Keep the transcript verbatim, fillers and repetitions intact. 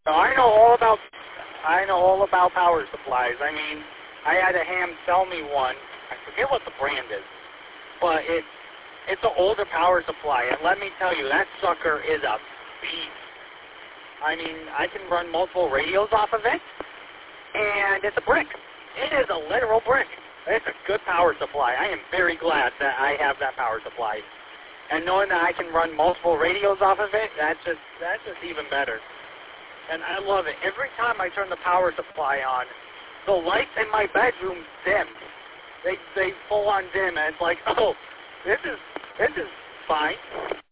So I know all about I know all about power supplies. I mean, I had a ham sell me one. I forget what the brand is, but it's it's an older power supply, and let me tell you, that sucker is a beast. I mean, I can run multiple radios off of it, and it's a brick. It is a literal brick. It's a good power supply. I am very glad that I have that power supply. And knowing that I can run multiple radios off of it, that's just that's just even better. And I love it. Every time I turn the power supply on, the lights in my bedroom dim. They they full on dim, and it's like, oh, this is this is fine.